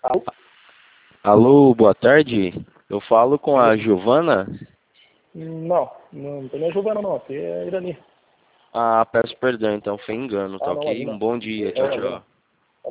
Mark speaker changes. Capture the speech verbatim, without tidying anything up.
Speaker 1: Alô?
Speaker 2: Alô, boa tarde. Eu falo com a Giovana.
Speaker 1: Não, não, não tem nem a Giovana não, aqui é a Irani.
Speaker 2: Ah, peço perdão, então foi engano, tá
Speaker 1: Ah, não,
Speaker 2: ok?
Speaker 1: imagina.
Speaker 2: Um bom dia, tchau,
Speaker 1: Não, imagina.
Speaker 2: tchau.